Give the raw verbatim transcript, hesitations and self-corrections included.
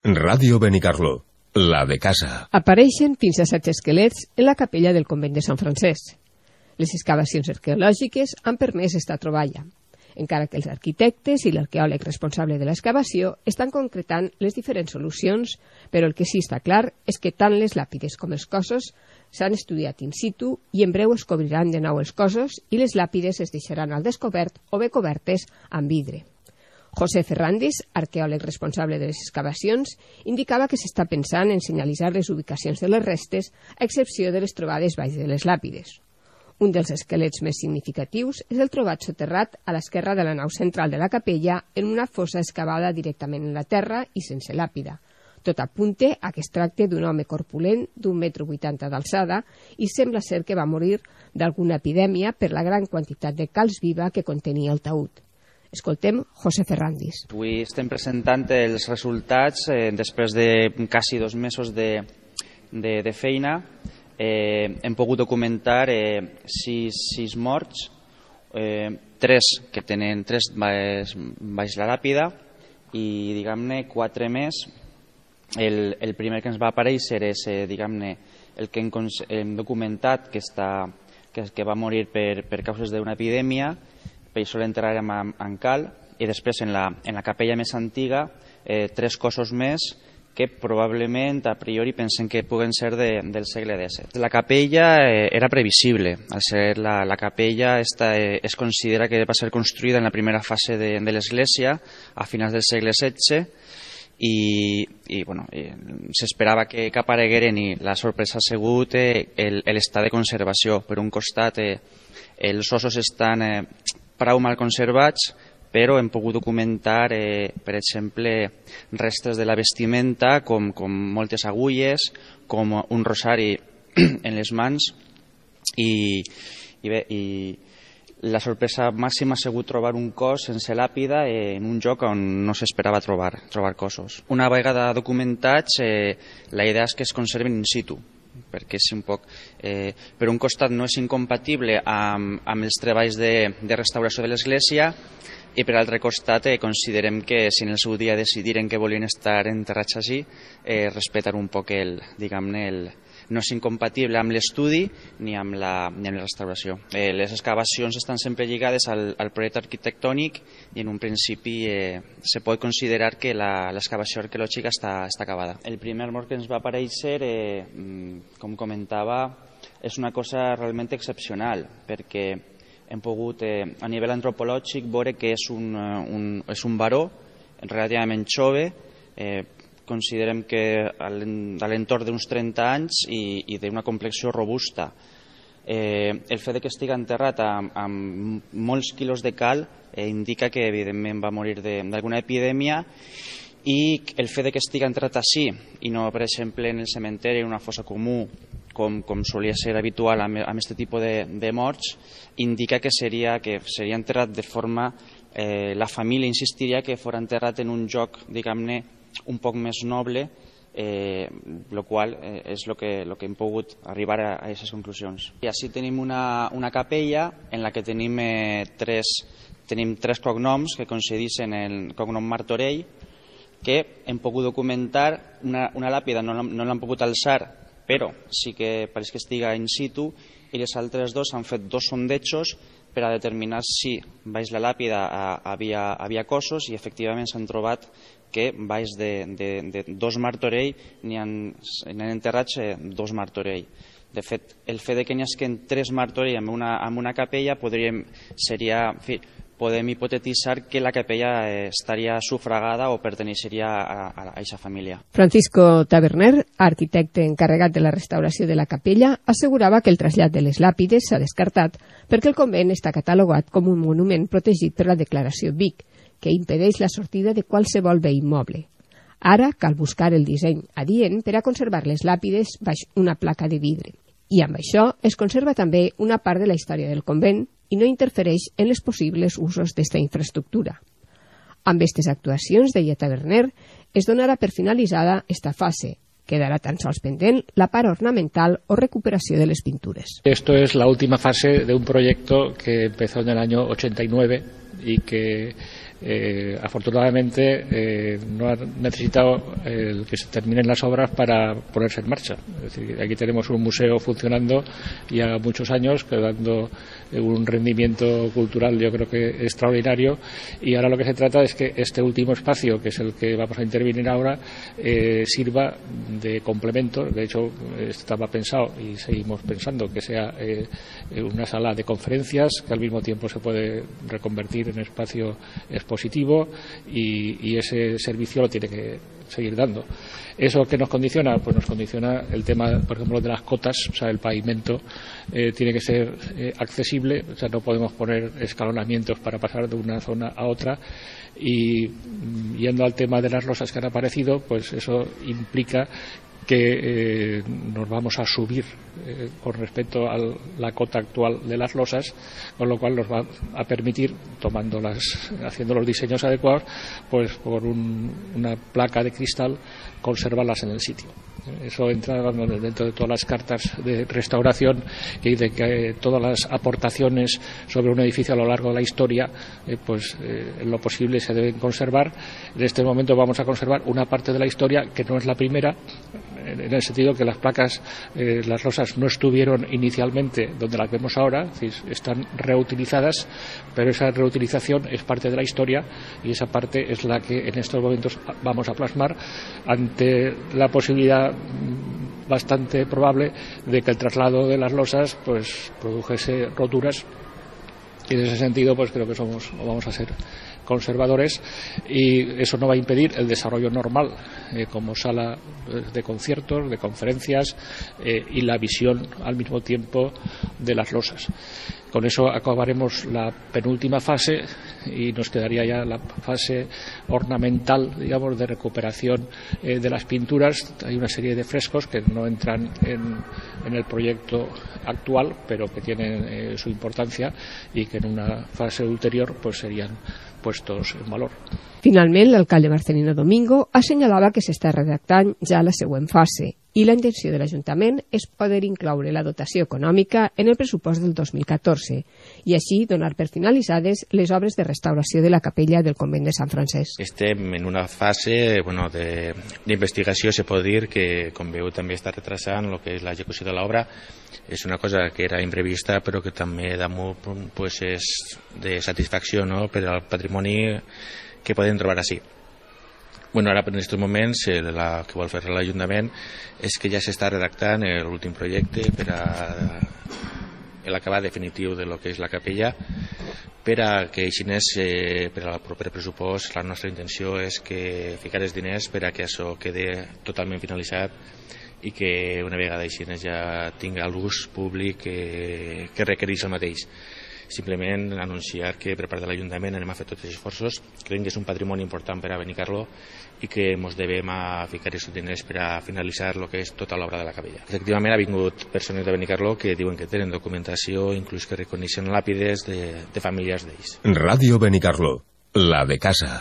Ràdio Benicarló, la de casa. Apareixen fins a set esquelets en la capella del convent de Sant Francesc. Les excavacions arqueològiques han permès esta troballa, encara que els arquitectes i l'arqueòleg responsable de l'excavació estan concretant les diferents solucions, però el que sí està clar és que tant les làpides com els cossos s'han estudiat in situ i en breu es cobriran de nou els cossos i les làpides es deixaran al descobert o bé cobertes amb vidre. José Ferrandis, arqueòleg responsable de les excavacions, indicava que s'està pensant en senyalitzar les ubicacions de les restes, a excepció de les trobades baix de les làpides. Un dels esquelets més significatius és el trobat soterrat a l'esquerra de la nau central de la capella en una fossa excavada directament en la terra i sense làpida. Tot apunta a que es tracta d'un home corpulent d'un metro vuitanta d'alçada i sembla ser que va morir d'alguna epidèmia per la gran quantitat de calç viva que contenia el taüt. Escoltem José Ferrandis. Avui estem presentant els resultats eh, després de quasi dos mesos de, de, de feina. Eh, hem pogut documentar eh, sis, sis morts, eh, tres que tenen tres baix, baix la làpida i, diguem-ne, quatre més. El, el primer que ens va aparèixer és, eh, diguem-ne, el que hem, hem documentat que, està, que, que va morir per, per causes d'una epidèmia. Per això l'enterrarem en cal, i després en la, en la capella més antiga eh, tres cossos més que probablement a priori pensen que puguen ser de, del segle disset. La capella eh, era previsible, al ser la, la capella esta, eh, es considera que va ser construïda en la primera fase de, de l'església a finals del segle setze i, i bueno, s'esperava que, que aparegueren i la sorpresa ha sigut eh, l'estat de conservació. Per un costat eh, els ossos estan eh, prou mal conservats, però hem pogut documentar, eh, per exemple, restes de la vestimenta, com, com moltes agulles, com un rosari en les mans, i, i bé, i la sorpresa màxima ha sigut trobar un cos sense làpida eh, en un lloc on no s'esperava trobar, trobar cossos. Una vegada documentats, eh, la idea és que es conserven in situ, perquè és un poc, eh, per un costat no és incompatible amb, amb els treballs de, de restauració de l'església i per altre costat eh, considerem que si en el seu dia decidiren que volien estar enterrats així, eh, respectar un poc el, diguem-ne, el, no és incompatible amb l'estudi ni amb la, ni amb la restauració. Eh, les excavacions estan sempre lligades al, al projecte arquitectònic i en un principi eh, se pot considerar que l'excavació arqueològica està, està acabada. El primer mort que ens va aparèixer, eh, com comentava, és una cosa realment excepcional, perquè hem pogut, eh, a nivell antropològic, veure que és un, un, és un baró relativament jove, eh, considerem que a l'entorn d'uns trenta anys i, i d'una complexió robusta. Eh, el fet de que estigui enterrat amb, amb molts quilos de cal eh, indica que evidentment va morir d'alguna epidèmia, i el fet de que estigui enterrat així i no, per exemple, en el cementeri, en una fossa comú, com, com solia ser habitual amb aquest tipus de, de morts, indica que seria, que seria enterrat de forma... Eh, la família insistiria que fos enterrat en un lloc, diguem-ne, un poc més noble, eh, lo qual eh, és el que, lo que hem pogut arribar a aquestes conclusions. I així tenim una, una capella en la que tenim, eh, tres, tenim tres cognoms que coincideixen en el cognom Martorell, que hem pogut documentar. Una, una làpida no, no l'han pogut alçar, però sí que pareix que estiga in situ, i les altres dos han fet dos sondejos per a determinar si baix la làpida havia, havia cossos, i efectivament s'han trobat que baix de, de, de dos Martorell n'hi han, han enterrats eh, dos Martorell. De fet, el fet de que n'hi hagin tres Martorell en una, en una capella podríem, seria, en fi, podem hipotetitzar que la capella eh, estaria sufragada o perteneixeria a, a, a aquesta família. Francisco Taberner, arquitecte encarregat de la restauració de la capella, assegurava que el trasllat de les làpides s'ha descartat perquè el convent està catalogat com un monument protegit per la declaració Vic, que impedeix la sortida de qualsevol bé immoble. Ara cal buscar el disseny adient per a conservar les làpides baix una placa de vidre. I amb això es conserva també una part de la història del convent i no interfereix en els possibles usos d'esta infraestructura. Amb aquestes actuacions, deia Taberner, es donarà per finalitzada esta fase. Quedará tan sols pendent la part ornamental o recuperació de les pintures. Esto es la última fase de un proyecto que empezó en el año ochenta y nueve y que Eh, afortunadamente eh, no ha necesitado el que se terminen las obras para ponerse en marcha. Es decir, aquí tenemos un museo funcionando ya muchos años, dando un rendimiento cultural yo creo que extraordinario, y ahora lo que se trata es que este último espacio, que es el que vamos a intervenir ahora, eh, sirva de complemento. De hecho, estaba pensado y seguimos pensando que sea eh, una sala de conferencias que al mismo tiempo se puede reconvertir en espacio expositivo, y, y ese servicio lo tiene que seguir dando. ¿Eso qué nos condiciona? Pues nos condiciona el tema, por ejemplo, de las cotas. O sea, el pavimento eh, tiene que ser eh, accesible, o sea, no podemos poner escalonamientos para pasar de una zona a otra, y yendo al tema de las losas que han aparecido, pues eso implica que eh, nos vamos a subir eh, con respecto a la cota actual de las losas, con lo cual nos va a permitir, tomando las, haciendo los diseños adecuados, pues por un, una placa de cristal, conservarlas en el sitio. Eso entra dentro de todas las cartas de restauración, que dice que eh, todas las aportaciones sobre un edificio a lo largo de la historia, eh, pues eh, en lo posible se deben conservar. En este momento vamos a conservar una parte de la historia que no es la primera, en el sentido que las placas, eh, las losas no estuvieron inicialmente donde las vemos ahora, es decir, están reutilizadas, pero esa reutilización es parte de la historia, y esa parte es la que en estos momentos vamos a plasmar, ante la posibilidad bastante probable de que el traslado de las losas pues produjese roturas, y en ese sentido pues creo que somos o vamos a ser conservadores, y eso no va a impedir el desarrollo normal eh, como sala de conciertos, de conferencias, eh, y la visión al mismo tiempo de las losas. Con eso acabaremos la penúltima fase y nos quedaría ya la fase ornamental, digamos, de recuperación eh, de las pinturas. Hay una serie de frescos que no entran en, en el proyecto actual, pero que tienen eh, su importancia, y que en una fase ulterior pues serían puestos en valor. Finalment, l'alcalde Marcelino Domingo assenyalava que s'està redactant ja la següent fase, i la intenció de l'Ajuntament és poder incloure la dotació econòmica en el pressupost del dos mil catorze i així donar per finalitzades les obres de restauració de la capella del convent de Sant Francesc. Estem en una fase bueno, d'investigació, se pot dir, que com veu també està retrasant el que és l'execució de l'obra. És una cosa que era imprevista, però que també damunt pues, és de satisfacció, no?, per al patrimoni que podem trobar així. Bueno, ara en aquests moments el que vol fer l'Ajuntament és que ja s'està redactant l'últim projecte per a l'acabat definitiu de lo que és la capella, per a que així eh, per al proper pressupost la nostra intenció és que ficar els diners per a que això quede totalment finalitzat i que una vegada així ja tinga l'ús públic que, que requereix el mateix. Simplement anunciar que per part de l'Ajuntament anem a fer tots els esforços. Creiem que és un patrimoni important per a Benicarló i que ens devem a ficar aquests diners per a finalitzar el que és tota l'obra de la capella. Efectivament, ha vingut persones de Benicarló que diuen que tenen documentació, inclús que reconeixen làpides de, de familiars d'ells. Radio Benicarló, la de casa.